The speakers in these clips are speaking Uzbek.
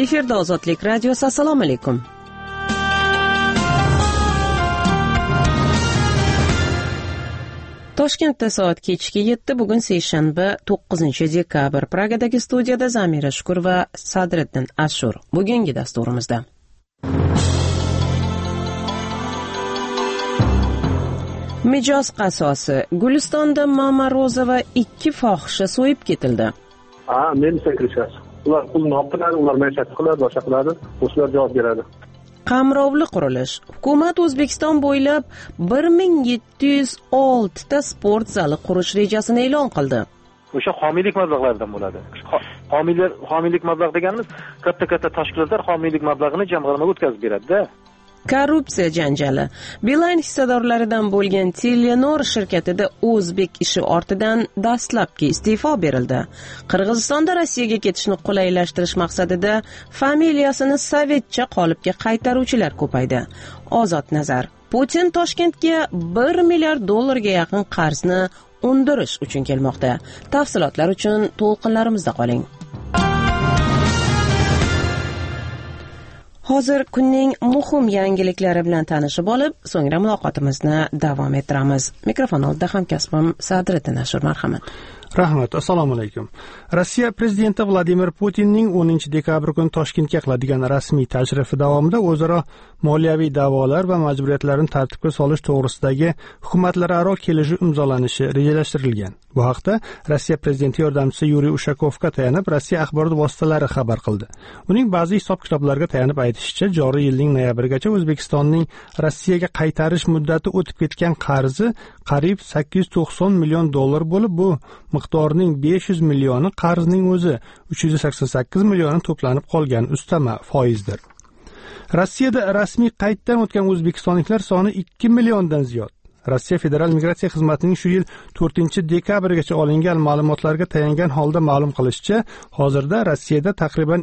Efirda Ozodlik radiosi. Assalomu alaykum. Toshkentda soat kechki 7, bugun seshanba 9-dekabr. Pragadagi studiyada Zamira Shukur va Sadriddin Ashur. Bugungi dasturimizda mijoz qasosi. Gulistonda Mama Roza va 2 fohisha so'yib ketildi. Men kirishasiz. Ular pulni olib qiladi, ular maishat qiladi, boshqa qiladi, o'shalar javob beradi. Qamrovli qurilish. Hukumat O'zbekiston bo'ylab 1706 ta sport zali qurish rejasini e'lon qildi. O'sha homiylik mablag'laridan bo'ladi. Homiylik mablag' deganimiz katta tashkilotlar homiylik mablag'ini jamg'armaga o'tkazib beradi-da. Korrupsiya janjali. Beeline hissadorlaridan bo'lgan Telenor shirkatida o'zbek ishi ortidan dastlabki iste'fo berildi. Qirg'izistonda Rossiyaga ketishni qulaylashtirish maqsadida familiyasini sovetcha qolipga qaytaruvchilar ko'paydi. Ozod nazar. Putin Toshkentga $1 milliard yaqin qarzni undirish uchun kelmoqda. Tafsilotlar uchun to'lqinlarimizda qoling. Hozir kunning muhim yangiliklari bilan tanishib olib, so'ngra muloqotimizni davom ettiramiz. Mikrofon oldida hamkasbim Sadriddin Ashur, marhamat. Rahmat, assalomu alaykum. Rossiya prezidenti Vladimir Putinning 10-dekabr kuni Toshkentga qiladigan rasmiy tashrifi davomida o'zaro moliyaviy da'volar va majburiyatlarni tartibga solish to'g'risidagi hukumatlararo kelishuv imzolanishi rejalashtirilgan. Bu haqda Rossiya prezidenti yordamchisi Yuriy Ushakovga tayanib Rossiya axborot vositalari xabar qildi. Uning ba'zi hisob-kitoblarga tayanib aytishicha, joriy yilning noyabrigacha O'zbekistonning Rossiyaga qaytarish muddati o'tib ketgan qarzi qariyb $890 million bo'lib, bu miqdorning 500 millioni qarzning o'zi, 388 millioni to'planib qolgan ustama foizdir. Rossiyada rasmiy qayddan o'tgan o'zbekistonliklar soni 2 milliondan ziyod. Rossiya Federal migratsiya xizmatining shu yil 4-dekabrgacha olingan ma'lumotlarga tayangan holda ma'lum qilishicha, hozirda Rossiyada taqriban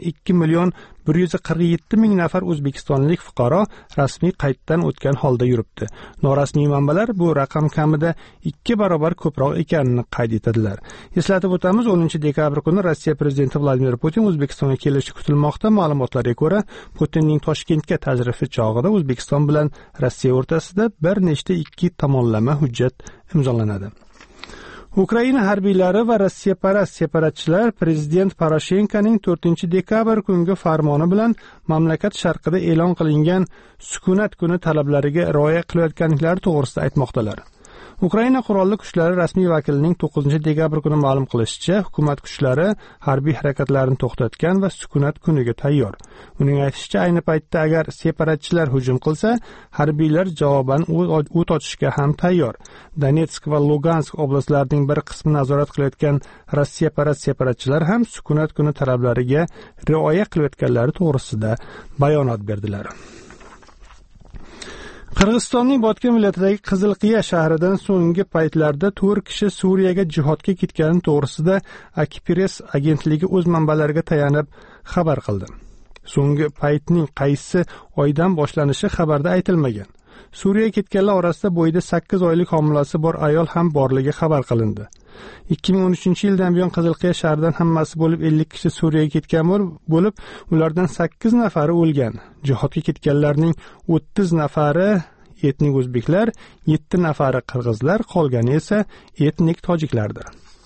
2,147,000 nafar o'zbekistonlik fuqaro rasmiy qayddan o'tgan holda yuribdi. Norasmiy manbalar bu raqam kamida 2 barobar ko'proq ekanini qayd etadilar. Eslatib o'tamiz, 10-dekabr kuni Rossiya prezidenti Vladimir Putin O'zbekistonga kelishi kutilmoqda. Ma'lumotlarga ko'ra, Putinning Toshkentga tashrifi chog'ida O'zbekiston bilan Rossiya o'rtasida bir nechta ikki tomonlama hujjat imzolanadi. Ukraina harbiylari va rossiyaparast separatchilar prezident Poroshenkoning 4-dekabr kungi farmoni bilan mamlakat sharqida e'lon qilingan sukunat kuni talablariga rioya qilayotganliklari to'g'risida aytmoqdalar. Ukraina qurolli kuchlari rasmiy vakilining 9-dekabr kuni ma'lum qilishicha, hukumat kuchlari harbiy harakatlarni to'xtatgan va sukunat kuniga tayyor. Uning aytishicha, ayni paytda agar separatchilar hujum qilsa, harbiylar javoban o't ochishga ham tayyor. Donetsk va Lugansk oblastlarining bir qismini nazorat qilayotgan rossiyaparast separatchilar ham sukunat kuni talablariga rioya qilayotganlari to'g'risida bayonot berdilar. Qirg'izistonning Botken viloyatidagi Qizilqiya shahridan so'nggi paytlarda 4 kishi Suriyaga jihodga ketgani to'g'risida Akipress agentligi o'z manbalariga tayanib xabar qildi. So'nggi paytning qaysi oydan boshlanishi xabarda aytilmagan. Suriyaga ketganlar orasida bo'yida 8 oylik homilasi bor ayol ham borligi xabar qilindi. 2013-yildan buyon Qizilqiya shahridan hammasi bo'lib 50 kishi Suriyaga ketgan bo'lib, ulardan 8 nafari o'lgan. Jihodga ketganlarning 30 nafari etnik o'zbeklar, 7 nafari qirg'izlar, qolgani esa etnik tojiklardir.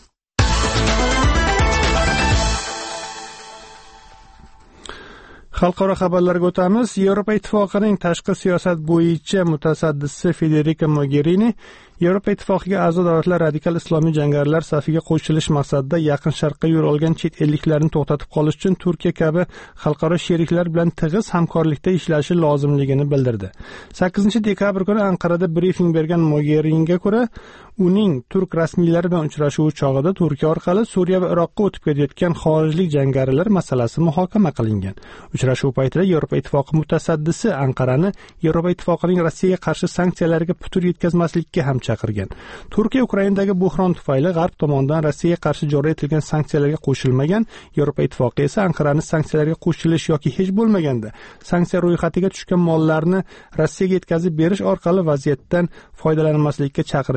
Xalqaro xabarlarga o'tamiz. Yevropa Ittifoqining tashqi siyosat bo'yicha mutasaddisi Federica Mogherini Yevropa Ittifoqiga a'zo davlatlar radikal islomiy jangarilar safiga qo'shilish maqsadida Yaqin Sharqqa yo'l olgan chet elliklarni to'xtatib qolish uchun Turkiya kabi xalqaro sheriklar bilan tig'iz hamkorlikda ishlashi lozimligini bildirdi. 8-dekabr kuni Anqarada brifing bergan Mogheriniga ko'ra, uning turk rasmiylari bilan uchrashuvi chog'ida Turkiya orqali Suriya va Iroqqa o'tib ketayotgan xorijlik jangarilar masalasi muhokama qilingan. Uchrashuv paytida Yevropa Ittifoqi mutasaddisi Anqarani Yevropa Ittifoqining Rossiyaga qarshi sanksiyalarga putur yetkazmaslikka ham chaqirgan. Turkiya Ukrainadagi buhron tufayli G'arb tomonidan Rossiyaga qarshi joriy etilgan sanksiyalarga qo'shilmagan. Yevropa Ittifoqi esa Anqarani sanksiyalarga qo'shilish yoki hech bo'lmaganda sanksiya ro'yxatiga tushgan mollarni Rossiyaga yetkazib berish orqali vaziyatdan foydalanmaslikka chaqirib kelmoqda.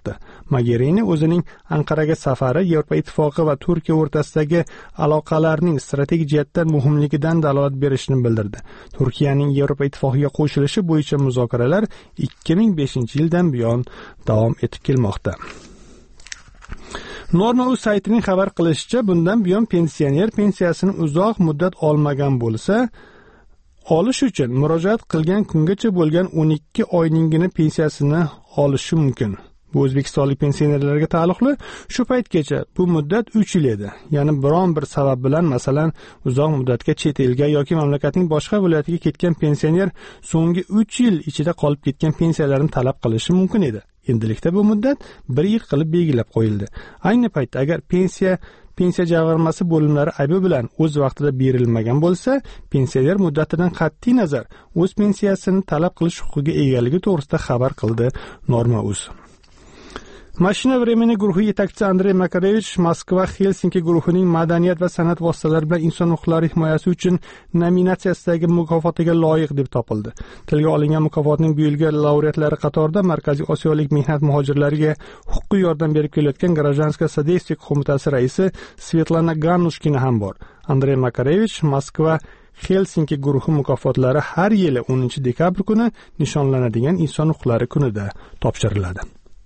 kelmoqda. Mogherini o'zining Anqaraga safari Yevropa Ittifoqi va Turkiya o'rtasidagi aloqalarning strategik jihatdan muhimligidan dalolat berishini bildirdi. Turkiyaning Yevropa Ittifoqiga qo'shilishi bo'yicha muzokaralar 2005-yildan buyon davom etib kelmoqda. Norma.uz saytining xabar qilishicha, bundan buyon pensioner pensiyasini uzoq muddat olmagan bo'lsa, olish uchun murojaat qilgan kungacha bo'lgan 12 oyningina pensiyasini olishi mumkin. Bu o'zbekistonlik pensionerlarga taalluqli. Shu paytgacha bu muddat 3 yil edi. Ya'ni biron bir sabab bilan, masalan, uzoq muddatga chet elga yoki mamlakatning boshqa viloyatiga ketgan pensioner so'nggi 3 yil ichida qolib ketgan pensiyalarini talab qilishi mumkin edi. Endilikda bu muddat 1 yil qilib belgilab qo'yildi. Ayni paytda agar pensiya jamg'armasi bo'limlari aybi bilan o'z vaqtida berilmagan bo'lsa, pensioner muddatidan qat'iy nazar o'z pensiyasini talab qilish huquqiga egaligi to'g'risida xabar qildi Norma.uz. Mashina vremeni guruhi yetakchisi Andrey Makarevich Moskva-Helsinki guruhining madaniyat va san'at vositalari bilan inson huquqlari himoyasi uchun nominatsiyasidagi mukofotiga loyiq deb topildi. Tilga olingan mukofotning bu yilgi laureatlari qatorida Markaziy Osiyolik mehnat muhojirlariga huquqiy yordam berib kelayotgan Grajdanskoye Sodeystvo qo'mitasi raisi Svetlana Ganushkina ham bor. Andrey Makarevich Moskva-Helsinki guruhi mukofotlari har yili 10-dekabr kuni nishonlanadigan inson huquqlari kunida topshiriladi.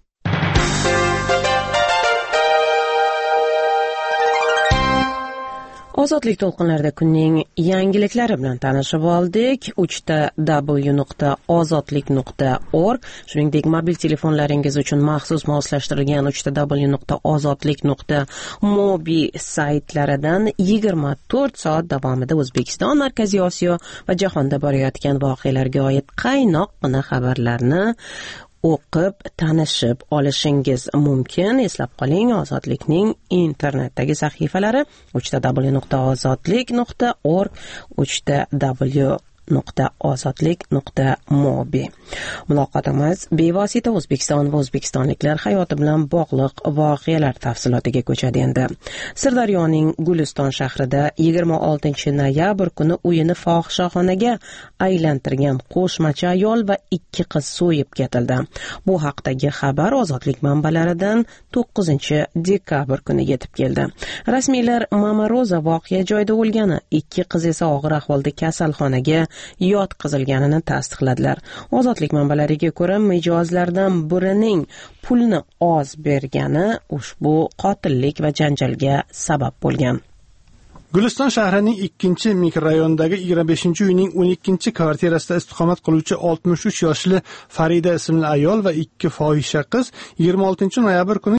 Ozodlik to'lqinlarida kunning yangiliklari bilan tanishib oldik. w.ozodlik.org, shuningdek mobil telefonlaringiz uchun maxsus moslashtirilgan w.ozodlik.mobi saytlaridan 24 soat davomida O'zbekiston, Markaziy Osiyo va jahonda borayotgan voqealarga oid qaynoqqina xabarlarni o'qib, tanishib olishingiz mumkin. Eslab qoling, Ozodlikning internetdagi sahifalari w.ozodlik.org, w.ozodlik.mobi. Muloqotimiz bevosita O'zbekiston va o'zbekistonliklar hayoti bilan bog'liq voqealar tafsilotiga ko'chadi endi. Sirdaryoning Guliston shahrida 26-noyabr kuni uyini fohishaxonaga aylantirgan qo'shmachi ayol va 2 qiz so'yib ketildi. Bu haqdagi xabar Ozodlik manbalaridan 9-dekabr kuni yetib keldi. Rasmiylar Mama Roza voqea joyida o'lgani, 2 qiz esa og'ir ahvolda kasalxonaga yotqizilganini tasdiqladilar. Ozodlik manbalariga ko'ra, mijozlardan birining pulni oz bergani ushbu qotillik va janjalga sabab bo'lgan. Guliston shahrining 2-mikrorayonidagi 25-uyning 12-kvartirasida istiqomat qiluvchi 63 yoshli Farida ismli ayol va 2 fohisha qiz 26-noyabr kuni